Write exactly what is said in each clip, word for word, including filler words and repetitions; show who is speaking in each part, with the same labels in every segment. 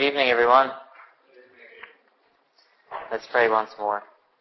Speaker 1: evening, everyone. Let's pray once more.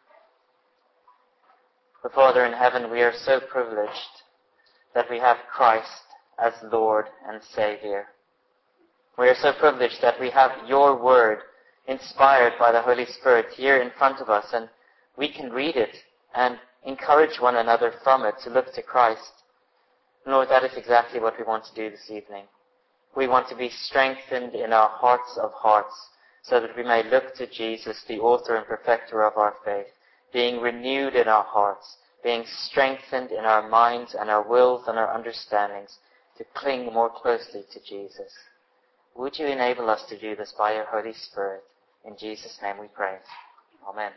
Speaker 1: The Father in heaven, we are so privileged that we have Christ as Lord and Savior. We are so privileged that we have your word inspired by the Holy Spirit here in front of us, and we can read it and encourage one another from it to look to Christ. Lord, that is exactly what we want to do this evening. We want to be strengthened in our hearts of hearts so that we may look to Jesus, the author and perfecter of our faith, being renewed in our hearts, being strengthened in our minds and our wills and our understandings to cling more closely to Jesus. Would you enable us to do this by your Holy Spirit? In Jesus' name we pray. Amen.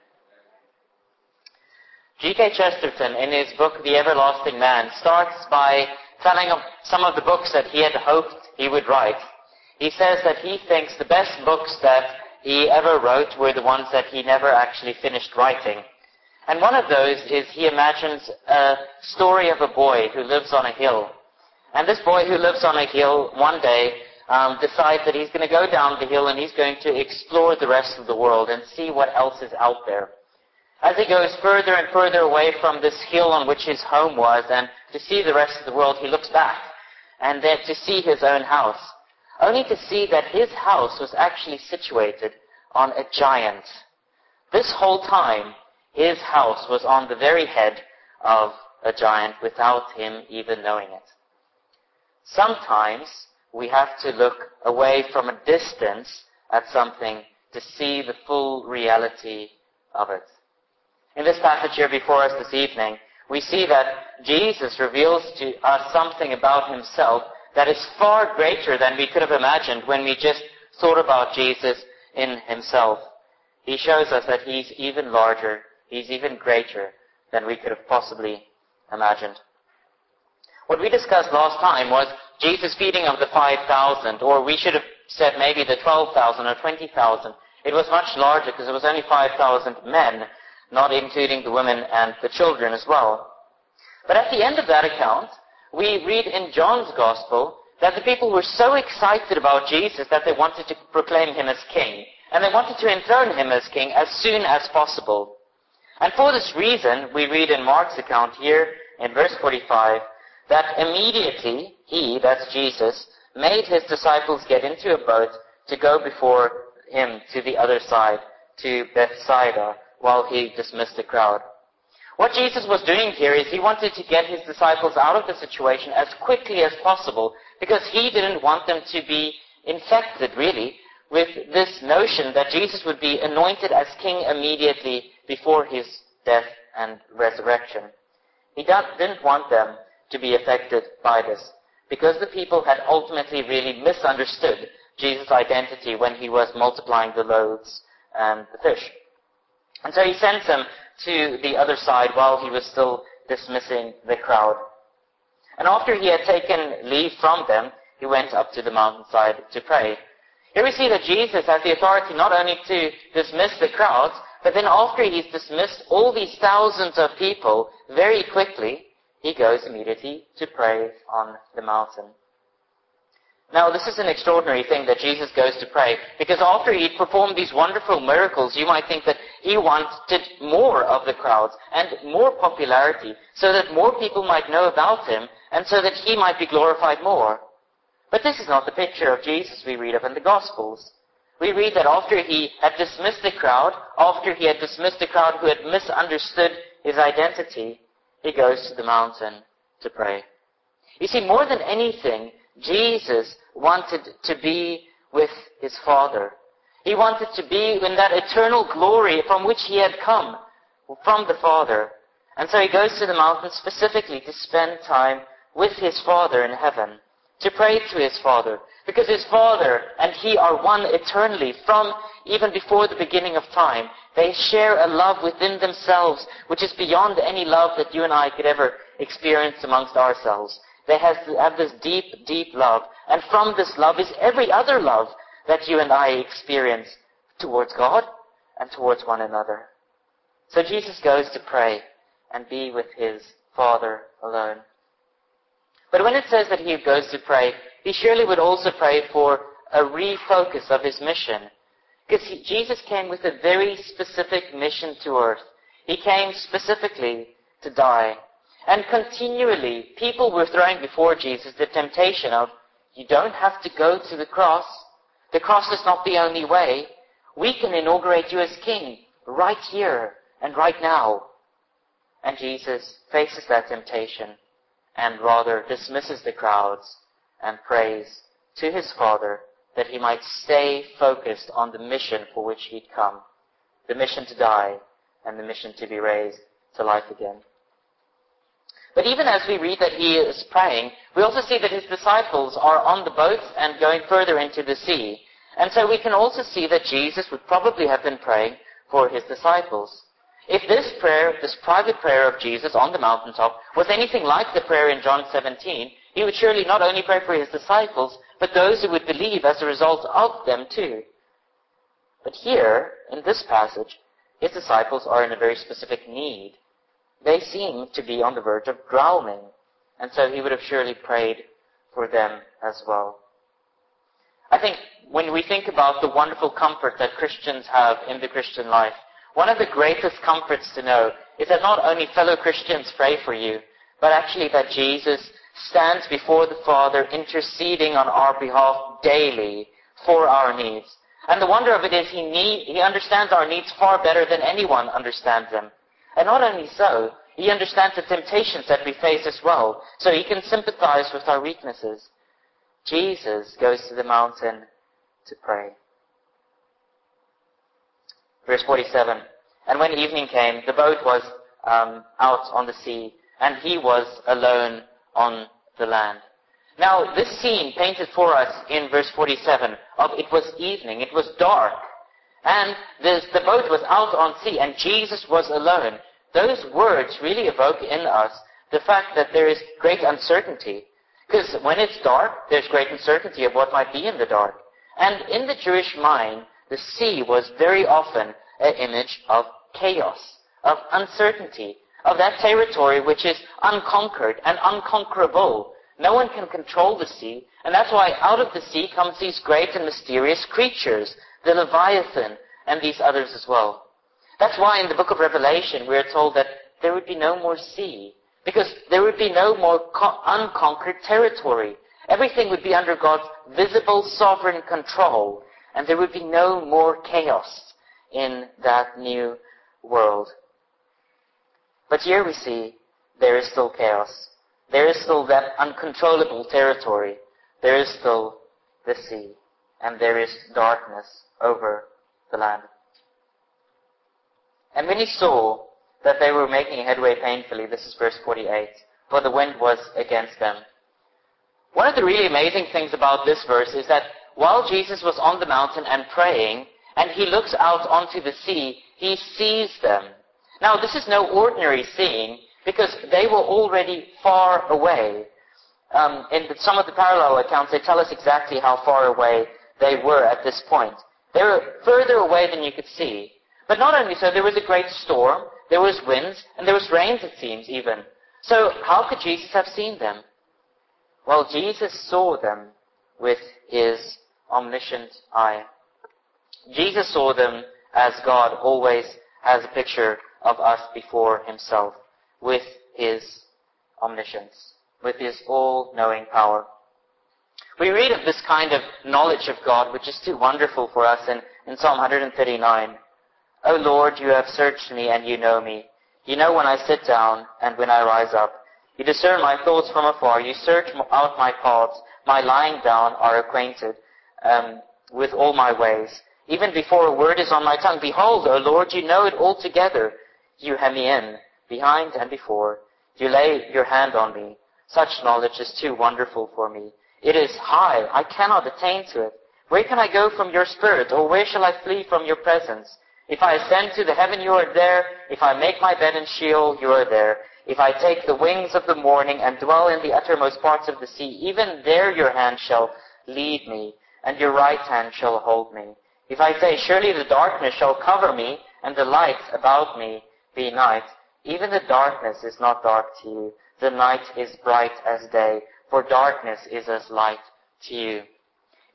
Speaker 1: G K Chesterton, in his book, The Everlasting Man, starts by telling of some of the books that he had hoped he would write. He says that he thinks the best books that he ever wrote were the ones that he never actually finished writing. And one of those is he imagines a story of a boy who lives on a hill. And this boy who lives on a hill one day um, decides that he's going to go down the hill and he's going to explore the rest of the world and see what else is out there. As he goes further and further away from this hill on which his home was and to see the rest of the world, he looks back and then to see his own house, only to see that his house was actually situated on a giant. This whole time, his house was on the very head of a giant without him even knowing it. Sometimes we have to look away from a distance at something to see the full reality of it. In this passage here before us this evening, we see that Jesus reveals to us something about himself that is far greater than we could have imagined when we just thought about Jesus in himself. He shows us that he's even larger, he's even greater than we could have possibly imagined. What we discussed last time was Jesus' feeding of the five thousand, or we should have said maybe the twelve thousand or twenty thousand. It was much larger because it was only five thousand men, not including the women and the children as well. But at the end of that account, we read in John's Gospel that the people were so excited about Jesus that they wanted to proclaim him as king. And they wanted to enthrone him as king as soon as possible. And for this reason, we read in Mark's account here in verse forty-five, that immediately he, that's Jesus, made his disciples get into a boat to go before him to the other side, to Bethsaida, while he dismissed the crowd. What Jesus was doing here is he wanted to get his disciples out of the situation as quickly as possible because he didn't want them to be infected, really, with this notion that Jesus would be anointed as king immediately before his death and resurrection. He didn't want them to be affected by this because the people had ultimately really misunderstood Jesus' identity when he was multiplying the loaves and the fish. And so he sends them to the other side while he was still dismissing the crowd. And after he had taken leave from them, he went up to the mountainside to pray. Here we see that Jesus has the authority not only to dismiss the crowds, but then after he's dismissed all these thousands of people very quickly, he goes immediately to pray on the mountain. Now, this is an extraordinary thing that Jesus goes to pray, because after he'd performed these wonderful miracles, you might think that he wanted more of the crowds and more popularity, so that more people might know about him, and so that he might be glorified more. But this is not the picture of Jesus we read of in the Gospels. We read that after he had dismissed the crowd, after he had dismissed the crowd who had misunderstood his identity, he goes to the mountain to pray. You see, more than anything, Jesus wanted to be with his Father. He wanted to be in that eternal glory from which he had come, from the Father. And so he goes to the mountain specifically to spend time with his Father in heaven, to pray to his Father, because his Father and he are one eternally from even before the beginning of time. They share a love within themselves which is beyond any love that you and I could ever experience amongst ourselves. They have, have this deep, deep love. And from this love is every other love that you and I experience towards God and towards one another. So Jesus goes to pray and be with his Father alone. But when it says that he goes to pray, he surely would also pray for a refocus of his mission. Because he, Jesus came with a very specific mission to earth. He came specifically to die. And continually, people were throwing before Jesus the temptation of, you don't have to go to the cross. The cross is not the only way. We can inaugurate you as king right here and right now. And Jesus faces that temptation and rather dismisses the crowds and prays to his Father that he might stay focused on the mission for which he'd come. The mission to die and the mission to be raised to life again. But even as we read that he is praying, we also see that his disciples are on the boat and going further into the sea. And so we can also see that Jesus would probably have been praying for his disciples. If this prayer, this private prayer of Jesus on the mountaintop, was anything like the prayer in John seventeen, he would surely not only pray for his disciples, but those who would believe as a result of them too. But here, in this passage, his disciples are in a very specific need. They seem to be on the verge of drowning, and so he would have surely prayed for them as well. I think when we think about the wonderful comfort that Christians have in the Christian life, one of the greatest comforts to know is that not only fellow Christians pray for you, but actually that Jesus stands before the Father interceding on our behalf daily for our needs. And the wonder of it is he, need, he understands our needs far better than anyone understands them. And not only so, he understands the temptations that we face as well, so he can sympathize with our weaknesses. Jesus goes to the mountain to pray. Verse forty-seven, and when evening came, the boat was um, out on the sea, and he was alone on the land. Now, this scene painted for us in verse forty-seven of it was evening, it was dark, and this, the boat was out on sea, and Jesus was alone. Those words really evoke in us the fact that there is great uncertainty. Because when it's dark, there's great uncertainty of what might be in the dark. And in the Jewish mind, the sea was very often an image of chaos, of uncertainty, of that territory which is unconquered and unconquerable. No one can control the sea, and that's why out of the sea comes these great and mysterious creatures, the Leviathan and these others as well. That's why in the book of Revelation we are told that there would be no more sea, because there would be no more con- unconquered territory. Everything would be under God's visible sovereign control, and there would be no more chaos in that new world. But here we see there is still chaos. There is still that uncontrollable territory. There is still the sea, and there is darkness over the land. And when he saw that they were making headway painfully, this is verse forty-eight, for the wind was against them. One of the really amazing things about this verse is that while Jesus was on the mountain and praying, and he looks out onto the sea, he sees them. Now, this is no ordinary seeing, because they were already far away. Um, in some of the parallel accounts, they tell us exactly how far away they were at this point. They were further away than you could see. But not only so, there was a great storm, there was winds, and there was rains, it seems, even. So how could Jesus have seen them? Well, Jesus saw them with his omniscient eye. Jesus saw them as God always has a picture of us before himself, with his omniscience, with his all-knowing power. We read of this kind of knowledge of God, which is too wonderful for us in, in Psalm one thirty-nine. O Lord, you have searched me and you know me. You know when I sit down and when I rise up. You discern my thoughts from afar. You search out my paths. My lying down are acquainted um, with all my ways. Even before a word is on my tongue, behold, O Lord, you know it altogether. You hem me in, behind and before. You lay your hand on me. Such knowledge is too wonderful for me. It is high. I cannot attain to it. Where can I go from your spirit, or where shall I flee from your presence? If I ascend to the heaven, you are there. If I make my bed in Sheol, you are there. If I take the wings of the morning and dwell in the uttermost parts of the sea, even there your hand shall lead me, and your right hand shall hold me. If I say, surely the darkness shall cover me, and the light about me be night, even the darkness is not dark to you. The night is bright as day, for darkness is as light to you.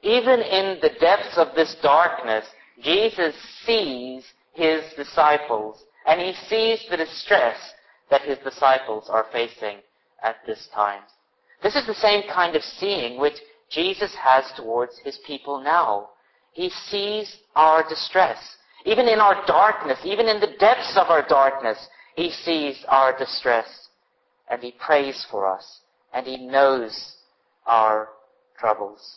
Speaker 1: even in the depths of this darkness, Jesus sees his disciples, and he sees the distress that his disciples are facing at this time. This is the same kind of seeing which Jesus has towards his people now. He sees our distress. Even in our darkness, even in the depths of our darkness, he sees our distress. And he prays for us. And he knows our troubles.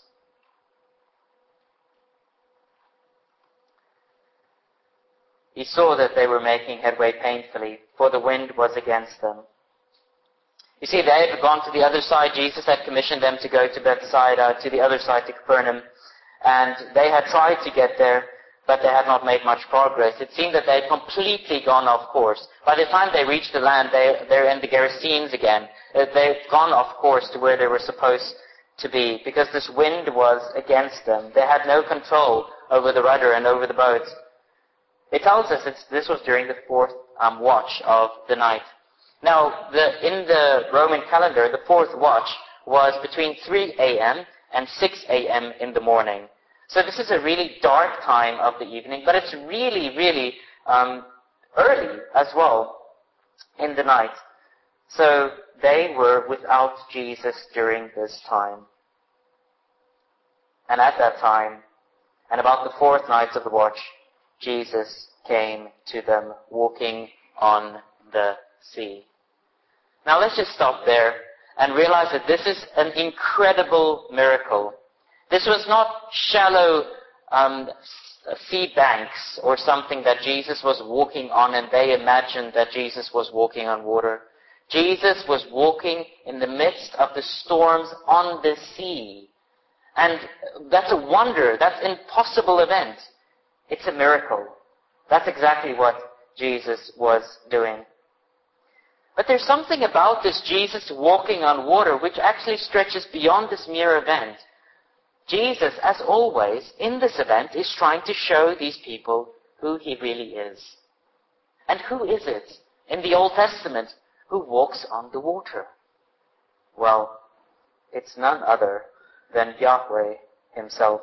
Speaker 1: He saw that they were making headway painfully, for the wind was against them. You see, they had gone to the other side. Jesus had commissioned them to go to Bethsaida, to the other side, to Capernaum. And they had tried to get there, but they had not made much progress. It seemed that they had completely gone off course. By the time they reached the land, they, they're in the Gerasenes again. They'd gone off course to where they were supposed to be, because this wind was against them. They had no control over the rudder and over the boat. It tells us it's, this was during the fourth um, watch of the night. Now, the, in the Roman calendar, the fourth watch was between three a.m. and six a.m. in the morning. So this is a really dark time of the evening, but it's really, really um, early as well in the night. So they were without Jesus during this time. And at that time, and about the fourth night of the watch, Jesus came to them walking on the sea. Now let's just stop there and realize that this is an incredible miracle. This was not shallow um, sea banks or something that Jesus was walking on and they imagined that Jesus was walking on water. Jesus was walking in the midst of the storms on the sea. And that's a wonder. That's an impossible event. It's a miracle. That's exactly what Jesus was doing. But there's something about this Jesus walking on water which actually stretches beyond this mere event. Jesus, as always, in this event, is trying to show these people who he really is. And who is it in the Old Testament who walks on the water? Well, it's none other than Yahweh himself.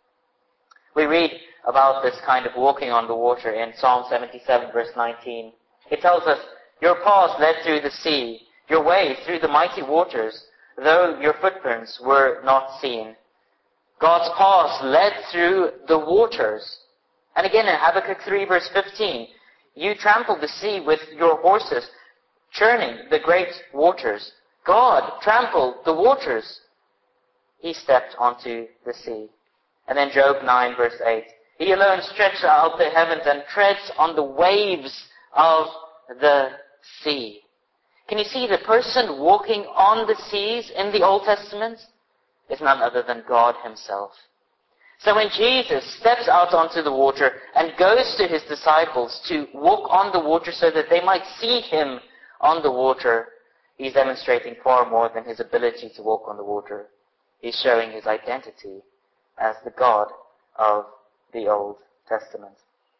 Speaker 1: We read about this kind of walking on the water in Psalm seventy-seven, verse nineteen. It tells us, your paths led through the sea, your way through the mighty waters, though your footprints were not seen. God's paths led through the waters. And again in Habakkuk three, verse fifteen, you trampled the sea with your horses, churning the great waters. God trampled the waters. He stepped onto the sea. And then Job nine, verse eight, he alone stretched out the heavens and treads on the waves of the sea. Can you see the person walking on the seas in the Old Testament is none other than God himself. So when Jesus steps out onto the water and goes to his disciples to walk on the water so that they might see him on the water, he's demonstrating far more than his ability to walk on the water. He's showing his identity as the God of the Old Testament.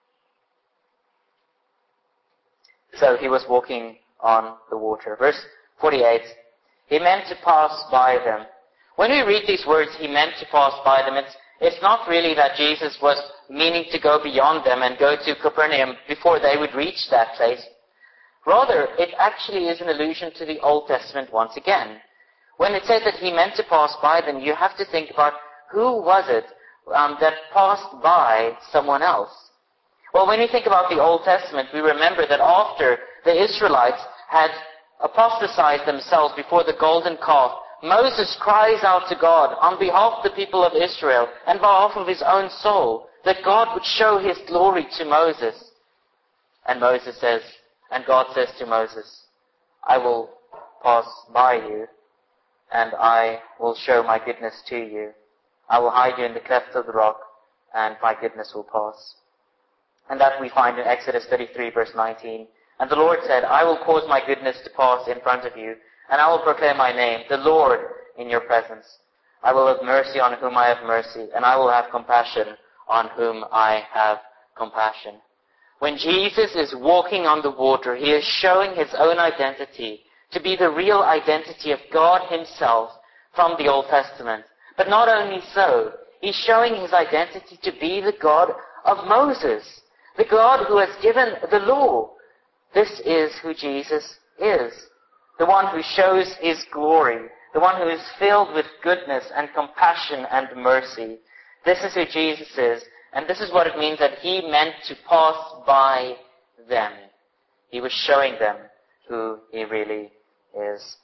Speaker 1: So he was walking on the water. Verse forty-eight, he meant to pass by them. When we read these words, he meant to pass by them, it's, it's not really that Jesus was meaning to go beyond them and go to Capernaum before they would reach that place. Rather, it actually is an allusion to the Old Testament once again. When it says that he meant to pass by them, you have to think about who was it um, that passed by someone else. Well, when you think about the Old Testament, we remember that after the Israelites had apostatized themselves before the golden calf, Moses cries out to God on behalf of the people of Israel and on behalf of his own soul that God would show his glory to Moses. And Moses says, and God says to Moses, I will pass by you and I will show my goodness to you. I will hide you in the cleft of the rock and my goodness will pass. And that we find in Exodus thirty-three, verse nineteen. And the Lord said, I will cause my goodness to pass in front of you, and I will proclaim my name, the Lord, in your presence. I will have mercy on whom I have mercy, and I will have compassion on whom I have compassion. When Jesus is walking on the water, he is showing his own identity to be the real identity of God himself from the Old Testament. But not only so, He's showing his identity to be the God of Moses, the God who has given the law. This is who Jesus is, the one who shows his glory, the one who is filled with goodness and compassion and mercy. This is who Jesus is, and this is what it means that he meant to pass by them. He was showing them who he really is.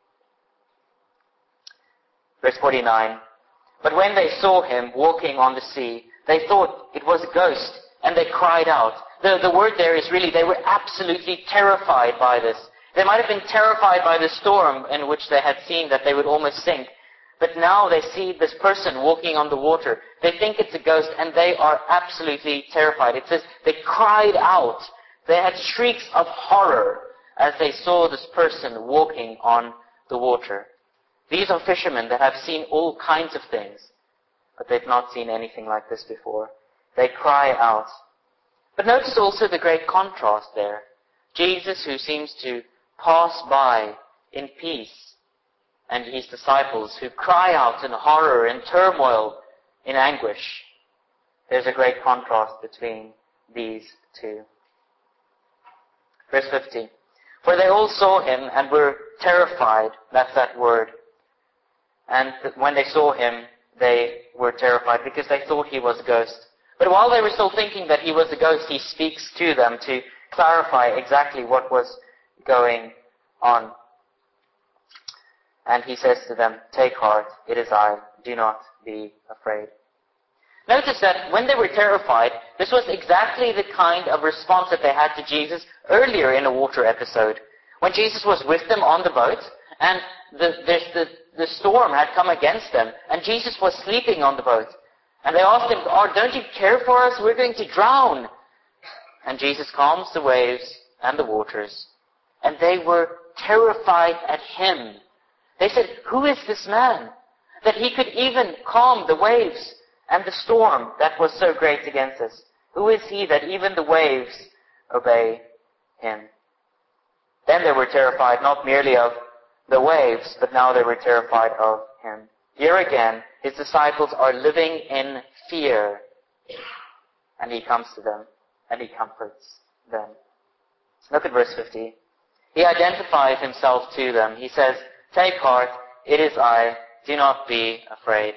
Speaker 1: Verse forty-nine. But when they saw him walking on the sea, they thought it was a ghost, and they cried out. The, the word there is really, they were absolutely terrified by this. They might have been terrified by the storm in which they had seen that they would almost sink. But now they see this person walking on the water. They think it's a ghost, and they are absolutely terrified. It says they cried out. They had shrieks of horror as they saw this person walking on the water. These are fishermen that have seen all kinds of things, but they've not seen anything like this before. They cry out. But notice also the great contrast there. Jesus, who seems to pass by in peace, and his disciples who cry out in horror, in turmoil, in anguish. There's a great contrast between these two. Verse fifty. For they all saw him and were terrified. That's that word. And when they saw him, they were terrified because they thought he was a ghost. But while they were still thinking that he was a ghost, he speaks to them to clarify exactly what was going on. And he says to them, "Take heart, it is I. Do not be afraid." Notice that when they were terrified, this was exactly the kind of response that they had to Jesus earlier in a water episode. When Jesus was with them on the boat, and the, the, the, the storm had come against them, and Jesus was sleeping on the boat. And they asked him, "Oh, don't you care for us? We're going to drown." And Jesus calms the waves and the waters. And they were terrified at him. They said, "Who is this man that he could even calm the waves and the storm that was so great against us? Who is he that even the waves obey him?" Then they were terrified not merely of the waves, but now they were terrified of him. Here again, his disciples are living in fear. And he comes to them and he comforts them. Look at verse fifty. He identifies himself to them. He says, "Take heart, it is I. Do not be afraid."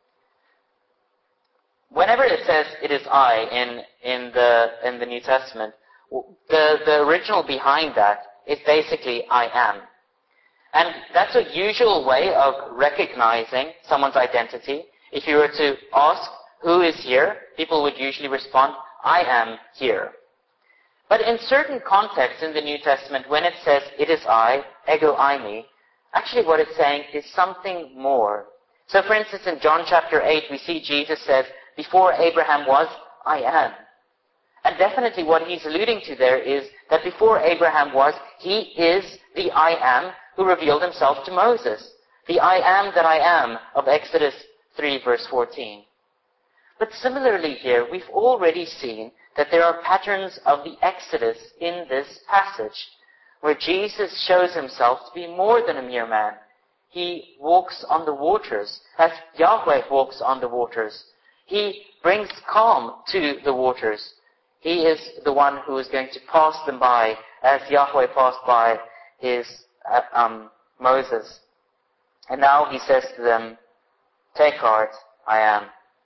Speaker 1: Whenever it says "it is I" in, in, the, in the New Testament, the, the original behind that is basically "I am." And that's a usual way of recognizing someone's identity. If you were to ask, "Who is here?" people would usually respond, "I am here." But in certain contexts in the New Testament, when it says "it is I," ego eimi, actually what it's saying is something more. So for instance, in John chapter eight, we see Jesus says, "Before Abraham was, I am." And definitely what he's alluding to there is that before Abraham was, he is the I am who revealed himself to Moses. The I am that I am of Exodus three verse fourteen. But similarly here, we've already seen that there are patterns of the Exodus in this passage, where Jesus shows himself to be more than a mere man. He walks on the waters, as Yahweh walks on the waters. He brings calm to the waters. He is the one who is going to pass them by, as Yahweh passed by his uh, um, Moses. And now he says to them, "Take heart, I am.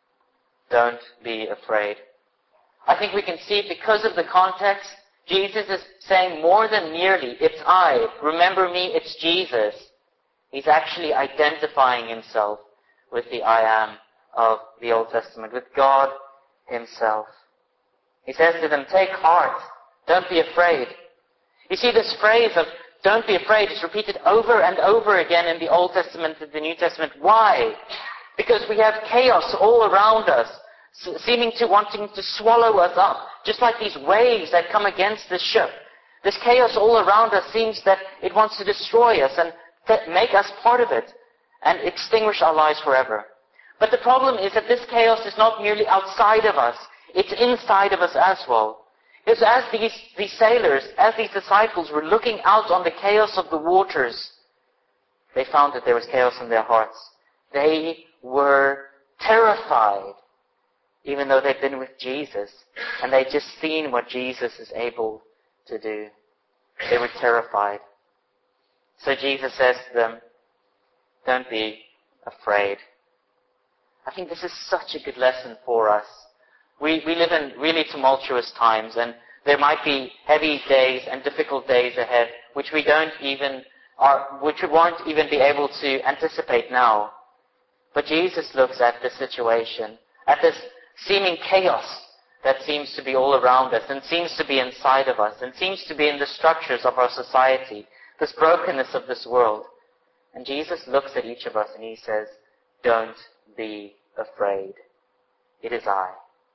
Speaker 1: Don't be afraid." I think we can see because of the context, Jesus is saying more than merely, "It's I. Remember me, it's Jesus." He's actually identifying himself with the I am of the Old Testament, with God himself. He says to them, "Take heart. Don't be afraid." You see, this phrase of "don't be afraid" is repeated over and over again in the Old Testament and the New Testament. Why? Because we have chaos all around us, seeming to wanting to swallow us up, just like these waves that come against the ship. This chaos all around us seems that it wants to destroy us and make us part of it and extinguish our lives forever. But the problem is that this chaos is not merely outside of us, it's inside of us as well. Because as these, these sailors, as these disciples were looking out on the chaos of the waters, they found that there was chaos in their hearts. They were terrified, even though they'd been with Jesus and they'd just seen what Jesus is able to do. They were terrified. So Jesus says to them, don't be afraid. I think this is such a good lesson for us. We, we live in really tumultuous times, and there might be heavy days and difficult days ahead, which we don't even, are, which we won't even be able to anticipate now. But Jesus looks at this situation, at this seeming chaos that seems to be all around us, and seems to be inside of us, and seems to be in the structures of our society, this brokenness of this world. And Jesus looks at each of us and he says, don't be afraid. It is I.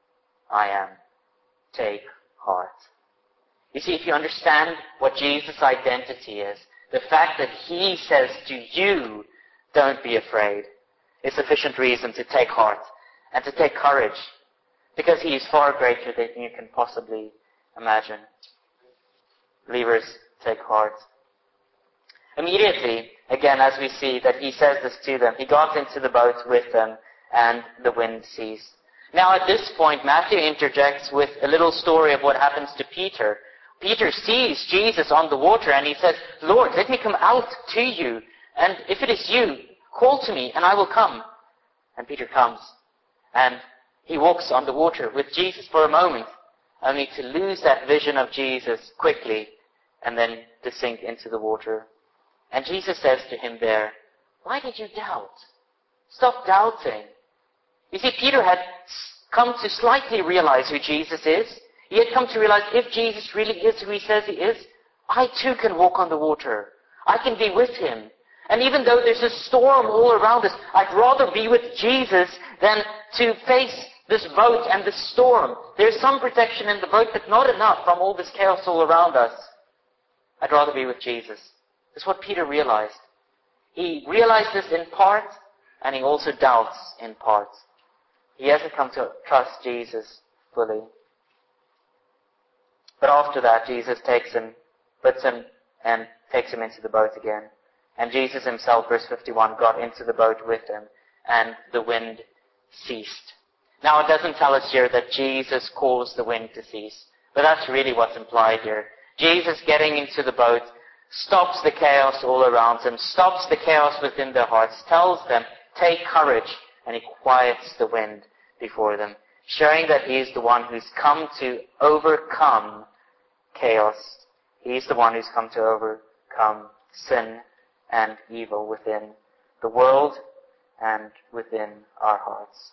Speaker 1: I am. Take heart. You see, if you understand what Jesus' identity is, the fact that he says to you, don't be afraid, is sufficient reason to take heart and to take courage, because he is far greater than you can possibly imagine. Believers, take heart. Immediately, again, as we see that he says this to them, he got into the boat with them and the wind ceased. Now at this point, Matthew interjects with a little story of what happens to Peter. Peter sees Jesus on the water and he says, Lord, let me come out to you, and if it is you, call to me and I will come. And Peter comes and he walks on the water with Jesus for a moment, only to lose that vision of Jesus quickly and then to sink into the water. And Jesus says to him there, why did you doubt? Stop doubting. You see, Peter had come to slightly realize who Jesus is. He had come to realize if Jesus really is who he says he is, I too can walk on the water. I can be with him. And even though there's a storm all around us, I'd rather be with Jesus than to face this boat and this storm. There's some protection in the boat, but not enough from all this chaos all around us. I'd rather be with Jesus. This is what Peter realized. He realized this in part, and he also doubts in part. He hasn't come to trust Jesus fully. But after that, Jesus takes him, puts him, and takes him into the boat again. And Jesus himself, verse fifty-one, got into the boat with him, and the wind ceased. Now, it doesn't tell us here that Jesus caused the wind to cease, but that's really what's implied here. Jesus getting into the boat stops the chaos all around them, stops the chaos within their hearts, tells them, take courage, and he quiets the wind before them, showing that he is the one who's come to overcome chaos. He's the one who's come to overcome sin and evil within the world and within our hearts.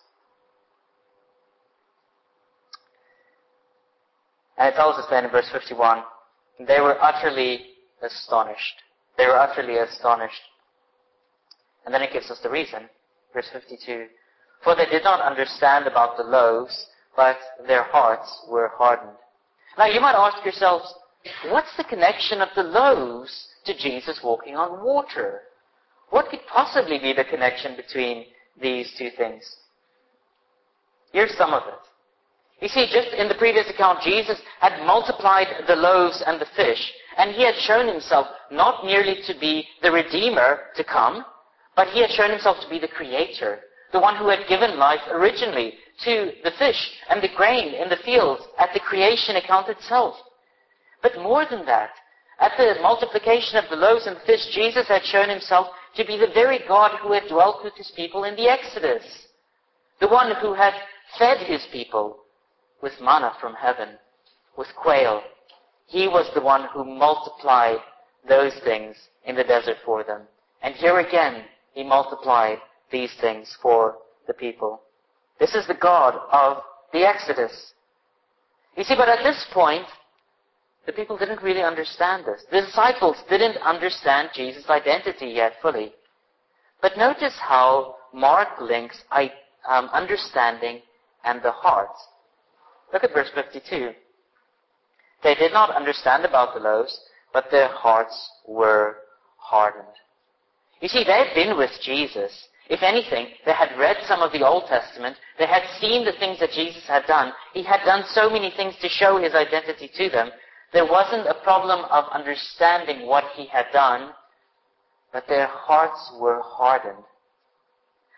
Speaker 1: And it tells us then in verse fifty-one, they were utterly astonished. They were utterly astonished. And then it gives us the reason. Verse fifty-two. For they did not understand about the loaves, but their hearts were hardened. Now you might ask yourselves, what's the connection of the loaves to Jesus walking on water? What could possibly be the connection between these two things? Here's some of it. You see, just in the previous account, Jesus had multiplied the loaves and the fish, and he had shown himself not merely to be the Redeemer to come, but he had shown himself to be the Creator, the one who had given life originally to the fish and the grain in the fields at the creation account itself. But more than that, at the multiplication of the loaves and the fish, Jesus had shown himself to be the very God who had dwelt with his people in the Exodus, the one who had fed his people with manna from heaven, with quail. He was the one who multiplied those things in the desert for them. And here again, he multiplied these things for the people. This is the God of the Exodus. You see, but at this point, the people didn't really understand this. The disciples didn't understand Jesus' identity yet fully. But notice how Mark links um, understanding and the heart. Look at verse fifty-two. They did not understand about the loaves, but their hearts were hardened. You see, they had been with Jesus. If anything, they had read some of the Old Testament. They had seen the things that Jesus had done. He had done so many things to show his identity to them. There wasn't a problem of understanding what he had done, but their hearts were hardened.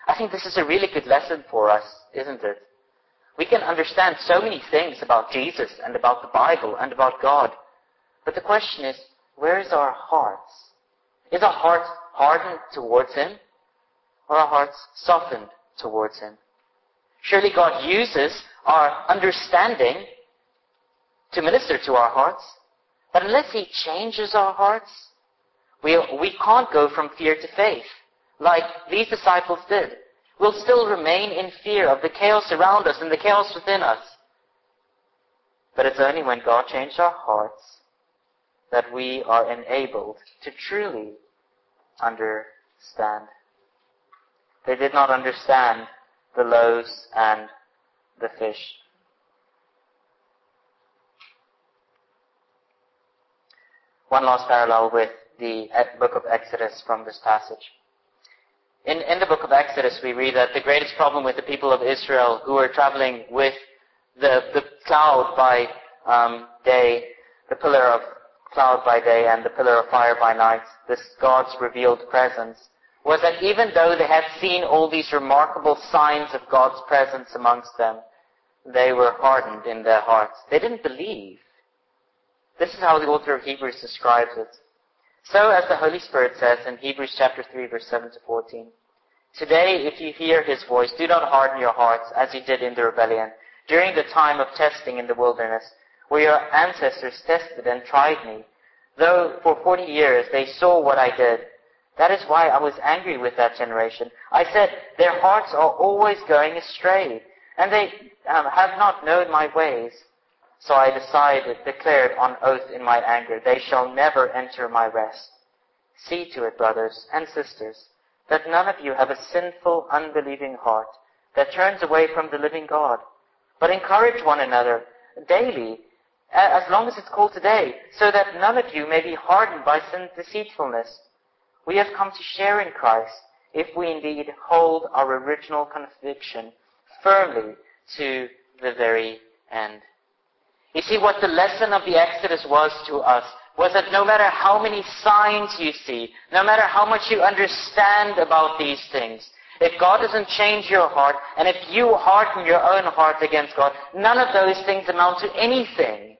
Speaker 1: I think this is a really good lesson for us, isn't it? We can understand so many things about Jesus and about the Bible and about God. But the question is, where is our hearts? Is our heart hardened towards Him? Or our hearts softened towards Him? Surely God uses our understanding to minister to our hearts. But unless He changes our hearts, we, we can't go from fear to faith, like these disciples did. We'll still remain in fear of the chaos around us and the chaos within us. But it's only when God changes our hearts that we are enabled to truly understand. They did not understand the loaves and the fish. One last parallel with the book of Exodus from this passage. In, in the book of Exodus, we read that the greatest problem with the people of Israel who were traveling with the, the cloud by um, day, the pillar of cloud by day and the pillar of fire by night, this God's revealed presence, was that even though they had seen all these remarkable signs of God's presence amongst them, they were hardened in their hearts. They didn't believe. This is how the author of Hebrews describes it. So as the Holy Spirit says in Hebrews chapter three, verse seven to fourteen, "Today, if you hear His voice, do not harden your hearts as you did in the rebellion, during the time of testing in the wilderness, where your ancestors tested and tried me, though for forty years they saw what I did. That is why I was angry with that generation. I said, their hearts are always going astray, and they um, have not known my ways. So I decided, declared on oath in my anger, they shall never enter my rest. See to it, brothers and sisters, that none of you have a sinful, unbelieving heart that turns away from the living God, but encourage one another daily, as long as it's called today, so that none of you may be hardened by sin's deceitfulness. We have come to share in Christ, if we indeed hold our original conviction firmly to the very end." You see, what the lesson of the Exodus was to us was that no matter how many signs you see, no matter how much you understand about these things, if God doesn't change your heart, and if you harden your own heart against God, none of those things amount to anything.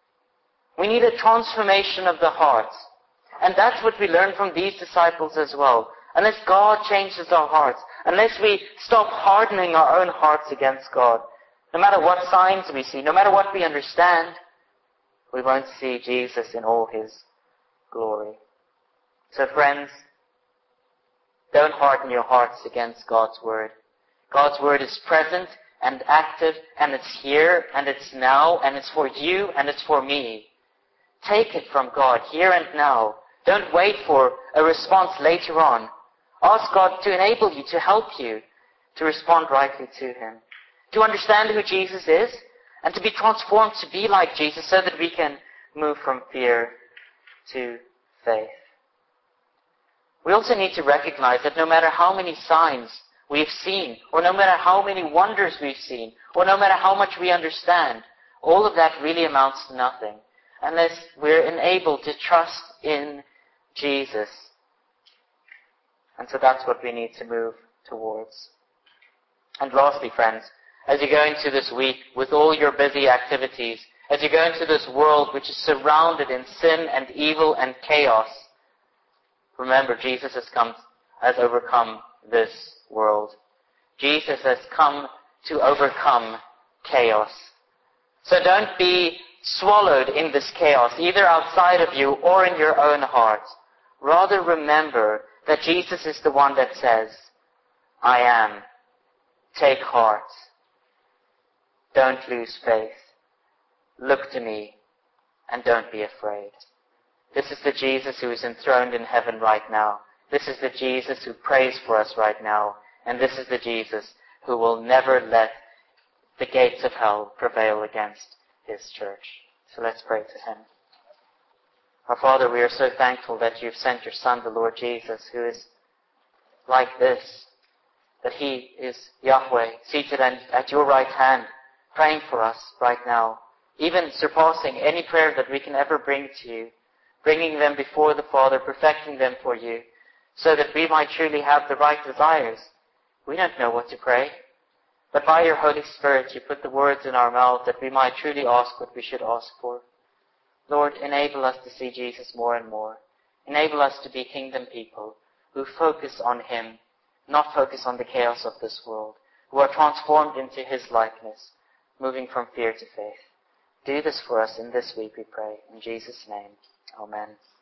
Speaker 1: We need a transformation of the heart. And that's what we learn from these disciples as well. Unless God changes our hearts, unless we stop hardening our own hearts against God, no matter what signs we see, no matter what we understand, we won't see Jesus in all His glory. So friends, don't harden your hearts against God's Word. God's Word is present and active, and it's here, and it's now, and it's for you, and it's for me. Take it from God here and now. Don't wait for a response later on. Ask God to enable you, to help you to respond rightly to Him, to understand who Jesus is, and to be transformed to be like Jesus so that we can move from fear to faith. We also need to recognize that no matter how many signs we've seen, or no matter how many wonders we've seen, or no matter how much we understand, all of that really amounts to nothing unless we're enabled to trust in Jesus. And so that's what we need to move towards. And lastly, friends, as you go into this week with all your busy activities, as you go into this world which is surrounded in sin and evil and chaos, remember, Jesus has come, has overcome this world. Jesus has come to overcome chaos. So don't be swallowed in this chaos, either outside of you or in your own heart. Rather remember that Jesus is the one that says, "I am. Take heart. Don't lose faith. Look to me and don't be afraid." This is the Jesus who is enthroned in heaven right now. This is the Jesus who prays for us right now. And this is the Jesus who will never let the gates of hell prevail against His church. So let's pray to Him. Our Father, we are so thankful that You've sent Your Son, the Lord Jesus, who is like this, that He is Yahweh, seated at Your right hand, praying for us right now, even surpassing any prayer that we can ever bring to You, bringing them before the Father, perfecting them for You, so that we might truly have the right desires. We don't know what to pray. But by your Holy Spirit, you put the words in our mouth that we might truly ask what we should ask for. Lord, enable us to see Jesus more and more. Enable us to be kingdom people who focus on him, not focus on the chaos of this world, who are transformed into his likeness, moving from fear to faith. Do this for us in this week, we pray. In Jesus' name, amen.